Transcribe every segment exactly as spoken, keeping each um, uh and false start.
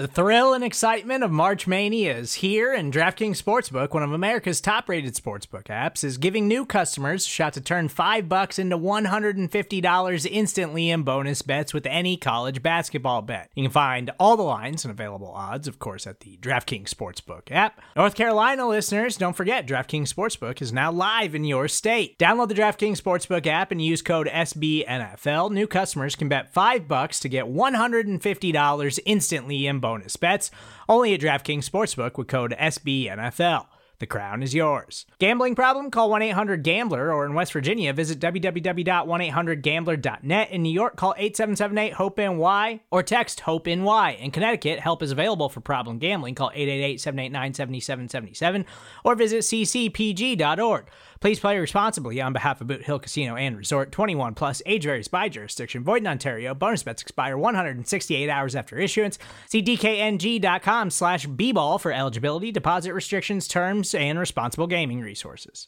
The thrill and excitement of March Mania is here, and DraftKings Sportsbook, one of America's top-rated sportsbook apps, is giving new customers a shot to turn five bucks into one hundred fifty dollars instantly in bonus bets with any college basketball bet. You can find all the lines and available odds, of course, at the DraftKings Sportsbook app. North Carolina listeners, don't forget, DraftKings Sportsbook is now live in your state. Download the DraftKings Sportsbook app and use code S B N F L. New customers can bet five bucks to get one hundred fifty dollars instantly in bonus bonus bets, only at DraftKings Sportsbook with code S B N F L. The crown is yours. Gambling problem? Call one eight hundred gambler, or in West Virginia, visit w w w dot one eight hundred gambler dot net. In New York, call eight seven seven eight hope N Y or text HOPE-NY. In Connecticut, help is available for problem gambling. Call eight eight eight, seven eight nine, seven seven seven seven or visit c c p g dot org. Please play responsibly on behalf of Boot Hill Casino and Resort. twenty-one plus, age varies by jurisdiction. Void in Ontario. Bonus bets expire one hundred sixty-eight hours after issuance. See d k n g dot com slash b ball for eligibility, deposit restrictions, terms, and responsible gaming resources.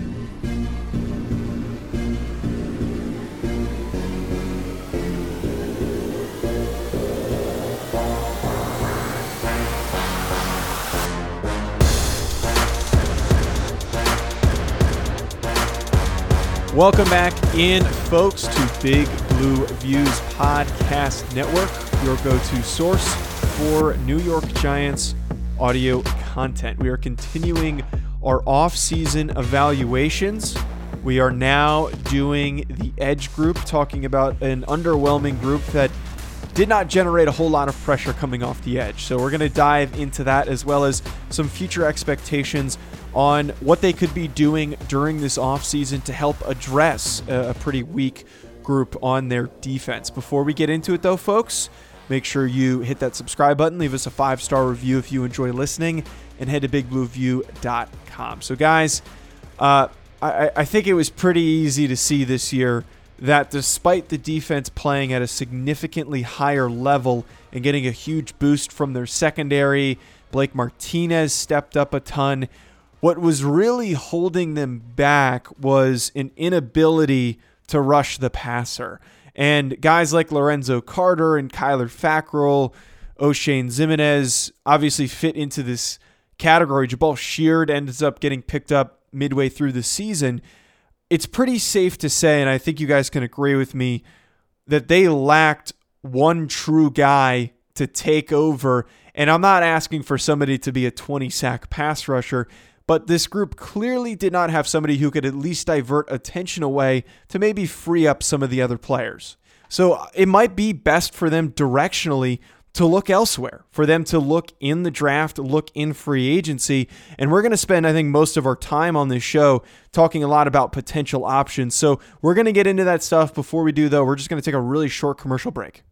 Welcome back in, folks, to Big Blue Views Podcast Network, your go-to source for New York Giants audio content. We are continuing our off-season evaluations. We are now doing the Edge group, talking about an underwhelming group that did not generate a whole lot of pressure coming off the edge. So we're going to dive into that, as well as some future expectations on what they could be doing during this offseason to help address a, a pretty weak group on their defense. Before we get into it, though, folks, make sure you hit that subscribe button, leave us a five-star review if you enjoy listening, and head to big blue view dot com. So, guys, uh, I, I think it was pretty easy to see this year that despite the defense playing at a significantly higher level and getting a huge boost from their secondary, Blake Martinez stepped up a ton. What was really holding them back was an inability to rush the passer. And guys like Lorenzo Carter and Kyler Fackrell, O'Shane Zimenez obviously fit into this category. Jabal Sheard ends up getting picked up midway through the season. It's pretty safe to say, and I think you guys can agree with me, that they lacked one true guy to take over. And I'm not asking for somebody to be a twenty-sack pass rusher, but this group clearly did not have somebody who could at least divert attention away to maybe free up some of the other players. So it might be best for them directionally to look elsewhere, for them to look in the draft, look in free agency. And we're going to spend, I think, most of our time on this show talking a lot about potential options. So we're going to get into that stuff. Before we do, though, we're just going to take a really short commercial break.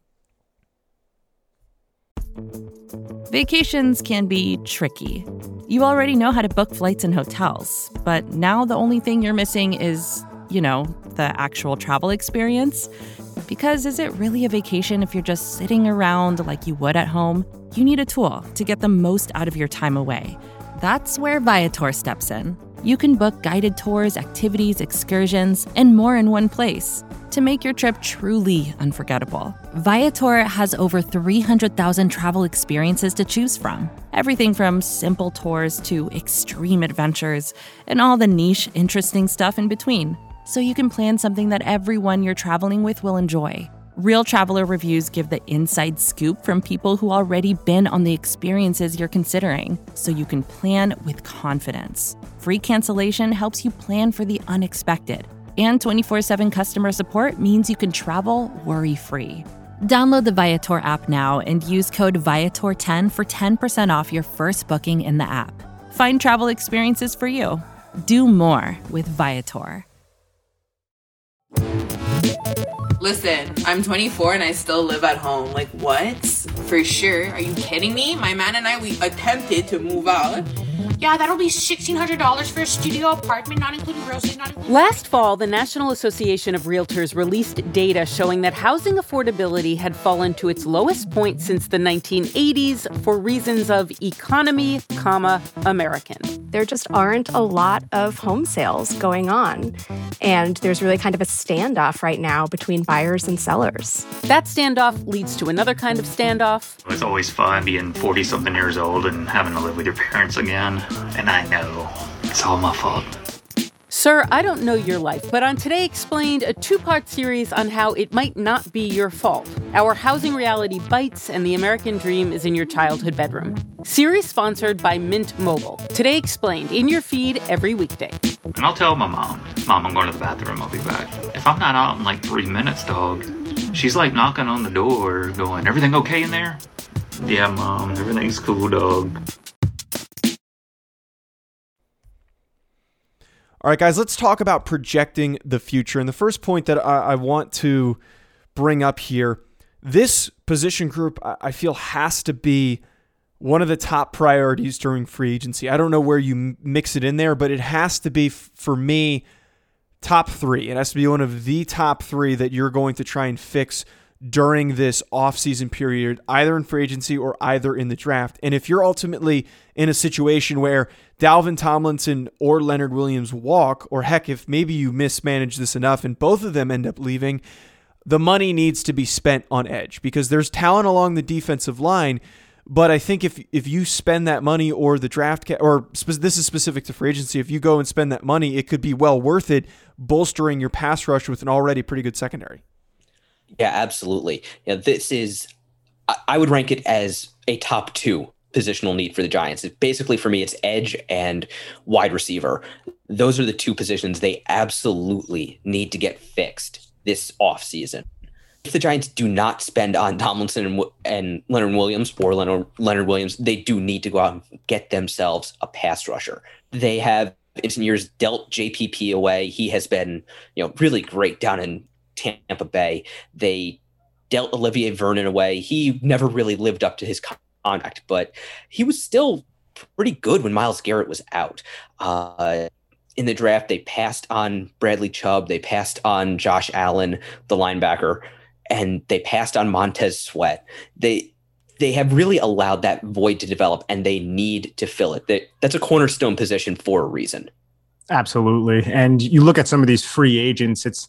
Vacations can be tricky. You already know how to book flights and hotels, but now the only thing you're missing is, you know, the actual travel experience. Because is it really a vacation if you're just sitting around like you would at home? You need a tool to get the most out of your time away. That's where Viator steps in. You can book guided tours, activities, excursions, and more in one place to make your trip truly unforgettable. Viator has over three hundred thousand travel experiences to choose from. Everything from simple tours to extreme adventures and all the niche, interesting stuff in between. So you can plan something that everyone you're traveling with will enjoy. Real traveler reviews give the inside scoop from people who already been on the experiences you're considering, so you can plan with confidence. Free cancellation helps you plan for the unexpected. And twenty-four seven customer support means you can travel worry-free. Download the Viator app now and use code Viator ten for ten percent off your first booking in the app. Find travel experiences for you. Do more with Viator. Listen, I'm twenty-four and I still live at home. Like, what? For sure. Are you kidding me? My man and I, we attempted to move out. Yeah, that'll be sixteen hundred dollars for a studio apartment, not including groceries, not including... Last fall, the National Association of Realtors released data showing that housing affordability had fallen to its lowest point since the nineteen eighties for reasons of economy, comma, American. there just aren't a lot of home sales going on. And there's really kind of a standoff right now between buyers and sellers. That standoff leads to another kind of standoff. It's always fun being forty-something years old and having to live with your parents again. And I know it's all my fault. Sir, I don't know your life, but on Today Explained, a two-part series on how it might not be your fault. Our housing reality bites and the American dream is in your childhood bedroom. Series sponsored by Mint Mobile. Today Explained, in your feed every weekday. And I'll tell my mom, Mom, I'm going to the bathroom, I'll be back. If I'm not out in like three minutes, dog, she's like knocking on the door going, everything okay in there? Yeah, Mom, everything's cool, dog. All right, guys, let's talk about projecting the future. And the first point that I, I want to bring up here, this position group, I, I feel has to be one of the top priorities during free agency. I don't know where you mix it in there, but it has to be, f- for me, top three. It has to be one of the top three that you're going to try and fix during this offseason period, either in free agency or either in the draft. And if you're ultimately in a situation where Dalvin Tomlinson or Leonard Williams walk, or heck, if maybe you mismanage this enough and both of them end up leaving, the money needs to be spent on edge because there's talent along the defensive line. But I think if if you spend that money or the draft, ca- or spe- this is specific to free agency, if you go and spend that money, it could be well worth it bolstering your pass rush with an already pretty good secondary. Yeah, absolutely. Yeah, this is, I would rank it as a top two positional need for the Giants. It, basically, for me, it's edge and wide receiver. Those are the two positions they absolutely need to get fixed this offseason. If the Giants do not spend on Tomlinson and, and Leonard Williams or Leonard, Leonard Williams, they do need to go out and get themselves a pass rusher. They have, in recent years, dealt J P P away. He has been, you know, really great down in Tampa Bay. They dealt Olivier Vernon away. He never really lived up to his contract, but he was still pretty good when Myles Garrett was out. Uh, in the draft, they passed on Bradley Chubb. They passed on Josh Allen, the linebacker, and they passed on Montez Sweat. They they have really allowed that void to develop, and they need to fill it. They, that's a cornerstone position for a reason. Absolutely. And you look at some of these free agents, it's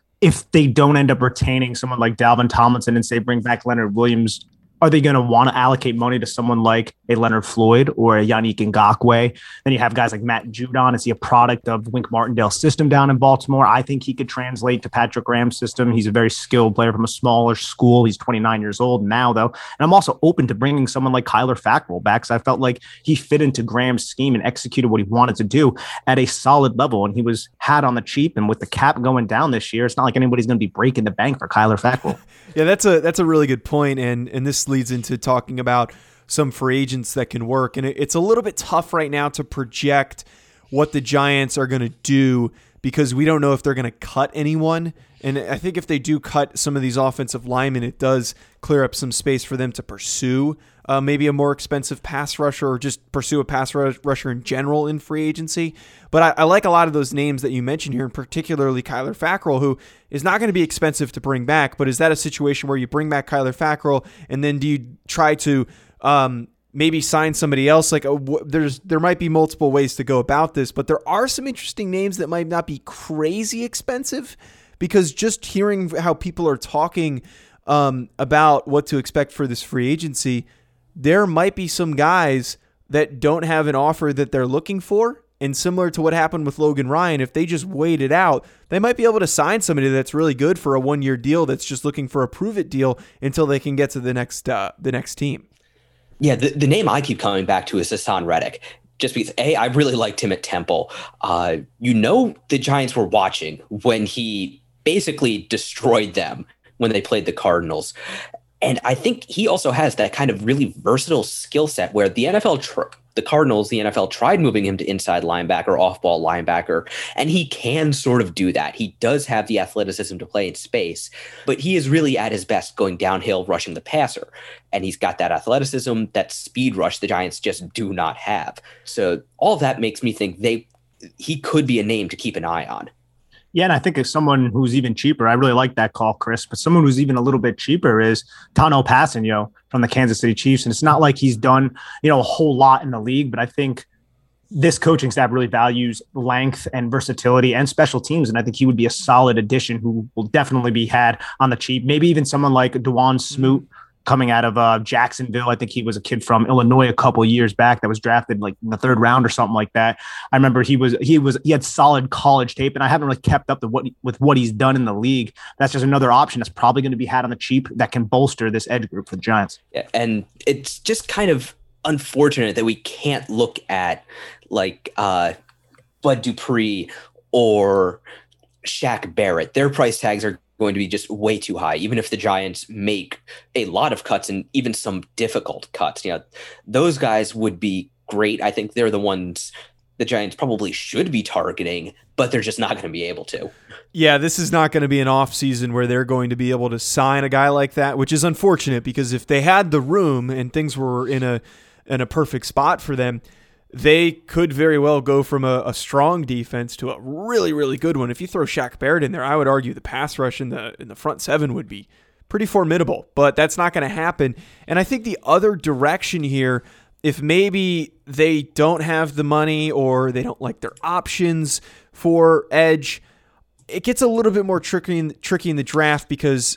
if they don't end up retaining someone like Dalvin Tomlinson and say bring back Leonard Williams, are they going to want to allocate money to someone like a Leonard Floyd or a Yannick Ngakoue? Then you have guys like Matt Judon. Is he a product of Wink Martindale's system down in Baltimore? I think he could translate to Patrick Graham's system. He's a very skilled player from a smaller school. He's twenty-nine years old now, though. And I'm also open to bringing someone like Kyler Fackrell back because I felt like he fit into Graham's scheme and executed what he wanted to do at a solid level. And he was had on the cheap. And with the cap going down this year, it's not like anybody's going to be breaking the bank for Kyler Fackrell. Yeah, that's a that's a really good point, and and this leads into talking about some free agents that can work, and it, it's a little bit tough right now to project what the Giants are going to do because we don't know if they're going to cut anyone, and I think if they do cut some of these offensive linemen, it does clear up some space for them to pursue uh, maybe a more expensive pass rusher or just pursue a pass rusher in general in free agency. But I, I like a lot of those names that you mentioned here, and particularly Kyler Fackrell, who is not going to be expensive to bring back. But is that a situation where you bring back Kyler Fackrell and then do you try to um, maybe sign somebody else? Like a, there's there might be multiple ways to go about this, but there are some interesting names that might not be crazy expensive because just hearing how people are talking um, about what to expect for this free agency, there might be some guys that don't have an offer that they're looking for. And similar to what happened with Logan Ryan, if they just wait it out, they might be able to sign somebody that's really good for a one-year deal that's just looking for a prove-it deal until they can get to the next uh, the next team. Yeah, the, the name I keep coming back to is Hassan Reddick. Just because, A, I really liked him at Temple. Uh, you know the Giants were watching when he basically destroyed them when they played the Cardinals. And I think he also has that kind of really versatile skill set where the N F L, tr- the Cardinals, the N F L tried moving him to inside linebacker, off-ball linebacker, and he can sort of do that. He does have the athleticism to play in space, but he is really at his best going downhill, rushing the passer. And he's got that athleticism, that speed rush the Giants just do not have. So all of that makes me think they he could be a name to keep an eye on. Yeah, and I think as someone who's even cheaper, I really like that call, Chris, but someone who's even a little bit cheaper is Tano Passanio from the Kansas City Chiefs. And it's not like he's done, you know, a whole lot in the league, but I think this coaching staff really values length and versatility and special teams. And I think he would be a solid addition who will definitely be had on the cheap. Maybe even someone like Dewan Smoot coming out of uh, Jacksonville. I think he was a kid from Illinois a couple of years back that was drafted like in the third round or something like that. I remember he was, he was, he had solid college tape, and I haven't really kept up to what, with what he's done in the league. That's just another option that's probably going to be had on the cheap that can bolster this edge group for the Giants. Yeah, and it's just kind of unfortunate that we can't look at like uh, Bud Dupree or Shaq Barrett. Their price tags are going to be just way too high, even if the Giants make a lot of cuts and even some difficult cuts. You know, those guys would be great. I think they're the ones the Giants probably should be targeting, but they're just not going to be able to. Yeah, this is not going to be an off season where they're going to be able to sign a guy like that, which is unfortunate, because if they had the room and things were in a in a perfect spot for them, they could very well go from a, a strong defense to a really, really good one. If you throw Shaq Barrett in there, I would argue the pass rush in the in the front seven would be pretty formidable, but that's not going to happen. And I think the other direction here, if maybe they don't have the money or they don't like their options for edge, it gets a little bit more tricky in, tricky in the draft, because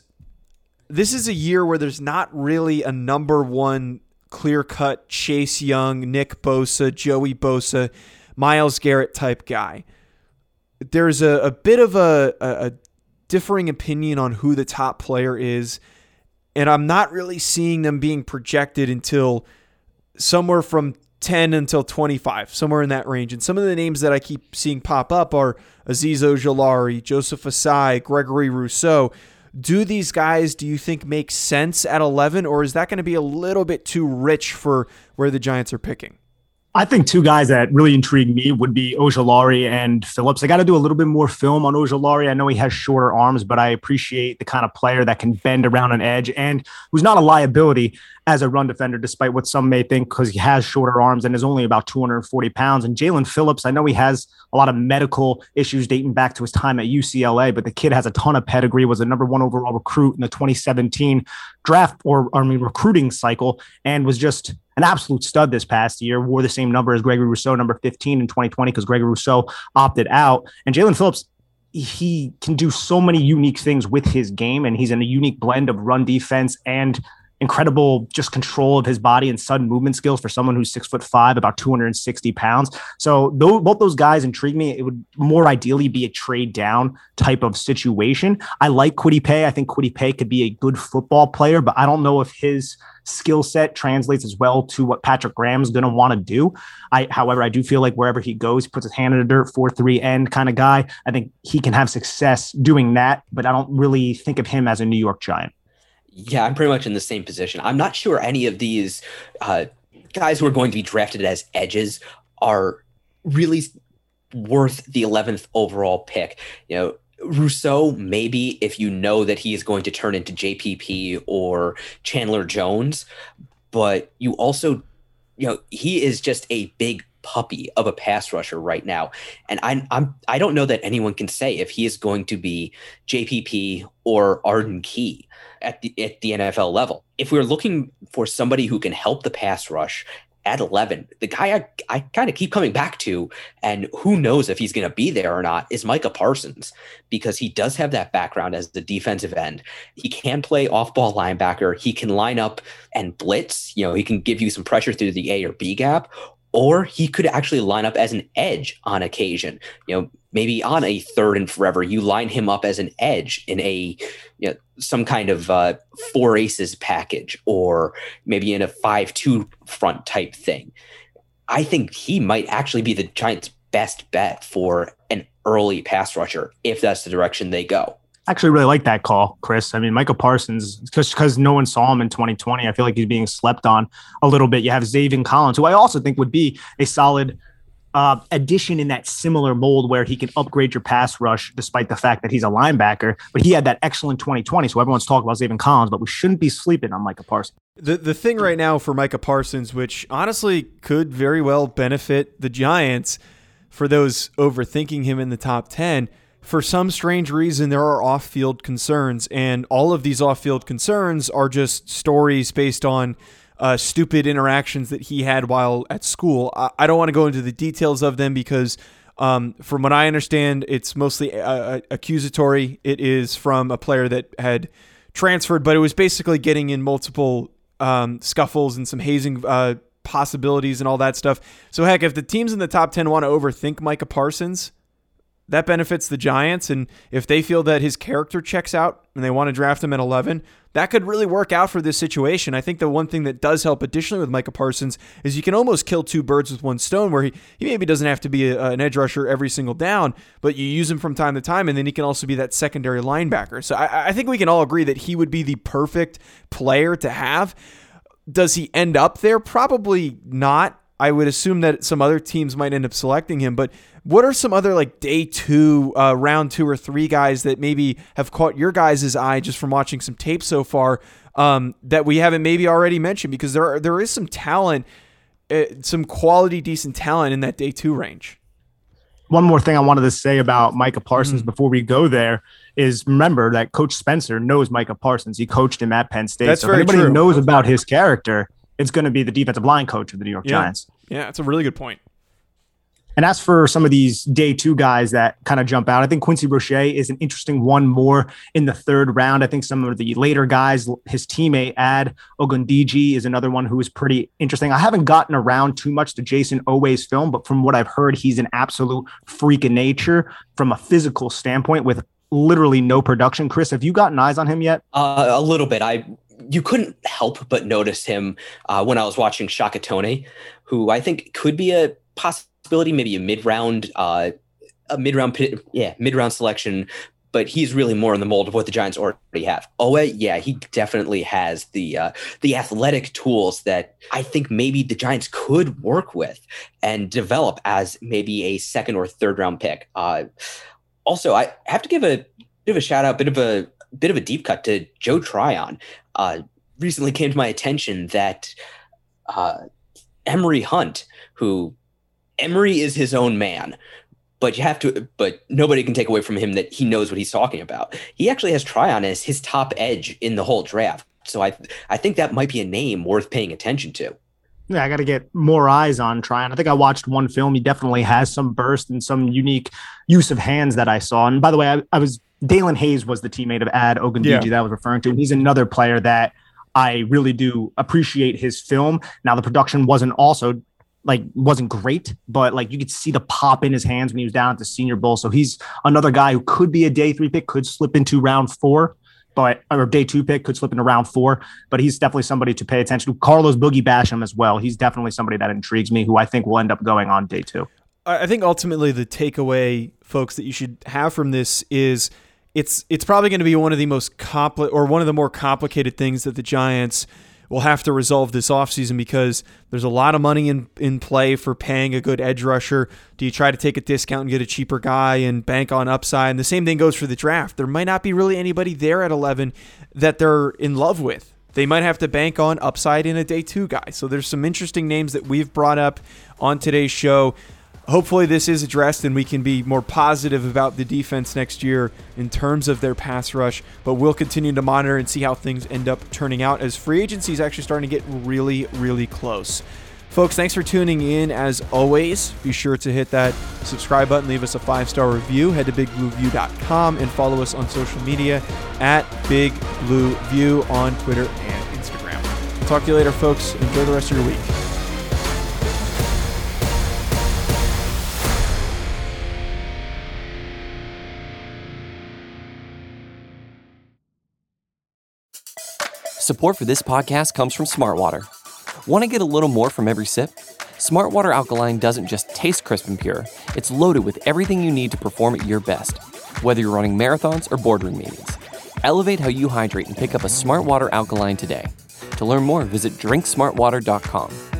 this is a year where there's not really a number one clear-cut Chase Young, Nick Bosa, Joey Bosa, Myles Garrett type guy. There's a, a bit of a, a, a differing opinion on who the top player is, and I'm not really seeing them being projected until somewhere from ten until twenty-five, somewhere in that range. And some of the names that I keep seeing pop up are Azeez Ojulari, Joseph Asai, Gregory Rousseau. Do these guys, do you think, make sense at eleven, or is that going to be a little bit too rich for where the Giants are picking? I think two guys that really intrigue me would be Ojulari and Phillips. I got to do a little bit more film on Ojulari. I know he has shorter arms, but I appreciate the kind of player that can bend around an edge and who's not a liability as a run defender, despite what some may think, because he has shorter arms and is only about two hundred forty pounds. And Jalen Phillips, I know he has a lot of medical issues dating back to his time at U C L A, but the kid has a ton of pedigree, was a number one overall recruit in the twenty seventeen draft or I mean recruiting cycle, and was just an absolute stud this past year. Wore the same number as Gregory Rousseau, number fifteen in twenty twenty, because Gregory Rousseau opted out. And Jalen Phillips, he can do so many unique things with his game, and he's in a unique blend of run defense and incredible just control of his body and sudden movement skills for someone who's six foot five, about two hundred sixty pounds. So those, both those guys intrigue me. It would more ideally be a trade down type of situation. I like Kwity Paye. I think Kwity Paye could be a good football player, but I don't know if his skill set translates as well to what Patrick Graham is going to want to do. I, however, I do feel like wherever he goes, he puts his hand in the dirt, four three end kind of guy. I think he can have success doing that, but I don't really think of him as a New York Giant. Yeah, I'm pretty much in the same position. I'm not sure any of these uh, guys who are going to be drafted as edges are really worth the eleventh overall pick. You know, Rousseau, maybe if you know that he is going to turn into J P P or Chandler Jones, but you also, you know, he is just a big puppy of a pass rusher right now. And I, I'm, I don't know that anyone can say if he is going to be J P P or Arden Key at the, at the N F L level. If we're looking for somebody who can help the pass rush at eleven, the guy I, I kind of keep coming back to, and who knows if he's going to be there or not, is Micah Parsons, because he does have that background as the defensive end. He can play off-ball linebacker. He can line up and blitz. You know, he can give you some pressure through the A or B gap, or he could actually line up as an edge on occasion. You know, maybe on a third and forever, you line him up as an edge in a, you know, some kind of uh, four aces package, or maybe in a five two front type thing. I think he might actually be the Giants' best bet for an early pass rusher if that's the direction they go. I actually really like that call, Chris. I mean, Micah Parsons, just because no one saw him in twenty twenty, I feel like he's being slept on a little bit. You have Zaven Collins, who I also think would be a solid uh, addition in that similar mold where he can upgrade your pass rush despite the fact that he's a linebacker. But he had that excellent twenty twenty, so everyone's talking about Zaven Collins, but we shouldn't be sleeping on Micah Parsons. The the thing right now for Micah Parsons, which honestly could very well benefit the Giants for those overthinking him in the top ten, for some strange reason, there are off-field concerns, and all of these off-field concerns are just stories based on uh, stupid interactions that he had while at school. I, I don't want to go into the details of them because um, from what I understand, it's mostly uh, accusatory. It is from a player that had transferred, but it was basically getting in multiple um, scuffles and some hazing uh, possibilities and all that stuff. So heck, if the teams in the top ten want to overthink Micah Parsons, that benefits the Giants. And if they feel that his character checks out and they want to draft him at eleven, that could really work out for this situation. I think the one thing that does help additionally with Micah Parsons is you can almost kill two birds with one stone, where he, he maybe doesn't have to be a, an edge rusher every single down, but you use him from time to time, and then he can also be that secondary linebacker. So I, I think we can all agree that he would be the perfect player to have. Does he end up there? Probably not. I would assume that some other teams might end up selecting him, but what are some other like day two, uh, round two or three guys that maybe have caught your guys' eye just from watching some tape so far um, that we haven't maybe already mentioned? Because there are, there is some talent, uh, some quality, decent talent in that day two range. One more thing I wanted to say about Micah Parsons mm-hmm. before we go there is remember that Coach Spencer knows Micah Parsons. He coached him at Penn State. That's so very if anybody true. knows about his character, it's going to be the defensive line coach of the New York yeah. Giants. Yeah, that's a really good point. And as for some of these day two guys that kind of jump out, I think Quincy Roche is an interesting one more in the third round. I think some of the later guys, his teammate Ad Ogundiji is another one who is pretty interesting. I haven't gotten around too much to Jason Oweh's film, but from what I've heard, he's an absolute freak of nature from a physical standpoint with literally no production. Chris, have you gotten eyes on him yet? Uh, a little bit. I You couldn't help but notice him uh, when I was watching Shaka Toney, who I think could be a possibility, maybe a mid-round, uh, a mid-round, yeah, mid-round selection. But he's really more in the mold of what the Giants already have. Oweh, yeah, he definitely has the uh, the athletic tools that I think maybe the Giants could work with and develop as maybe a second or third round pick. Uh, also, I have to give a bit of a shout out, bit of a bit of a deep cut to Joe Tryon. Uh, recently came to my attention that uh, Emory Hunt, who Emory is his own man, but you have to, but nobody can take away from him that he knows what he's talking about. He actually has Tryon as his top edge in the whole draft. So I, I think that might be a name worth paying attention to. Yeah, I got to get more eyes on Tryon. I think I watched one film. He definitely has some burst and some unique use of hands that I saw. And by the way, I, I was Dalen Hayes was the teammate of Ad Ogundiji yeah. that I was referring to. He's another player that I really do appreciate his film. Now, the production wasn't also like wasn't great, but like you could see the pop in his hands when he was down at the Senior Bowl. So he's another guy who could be a day three pick, could slip into round four, but or day two pick could slip into round four. But he's definitely somebody to pay attention to. Carlos Boogie Basham as well. He's definitely somebody that intrigues me, who I think will end up going on day two. I think ultimately the takeaway, folks, that you should have from this is it's it's probably going to be one of the most compli- or one of the more complicated things that the Giants will have to resolve this offseason, because there's a lot of money in, in play for paying a good edge rusher. Do you try to take a discount and get a cheaper guy and bank on upside? And the same thing goes for the draft. There might not be really anybody there at eleven that they're in love with. They might have to bank on upside in a day two guy. So there's some interesting names that we've brought up on today's show. Hopefully this is addressed and we can be more positive about the defense next year in terms of their pass rush, but we'll continue to monitor and see how things end up turning out as free agency is actually starting to get really, really close. Folks, thanks for tuning in as always. Be sure to hit that subscribe button, leave us a five-star review, head to big blue view dot com and follow us on social media at Big Blue View on Twitter and Instagram. Talk to you later, folks. Enjoy the rest of your week. Support for this podcast comes from Smartwater. Want to get a little more from every sip? Smartwater Alkaline doesn't just taste crisp and pure. It's loaded with everything you need to perform at your best, whether you're running marathons or boardroom meetings. Elevate how you hydrate and pick up a Smartwater Alkaline today. To learn more, visit drink smart water dot com.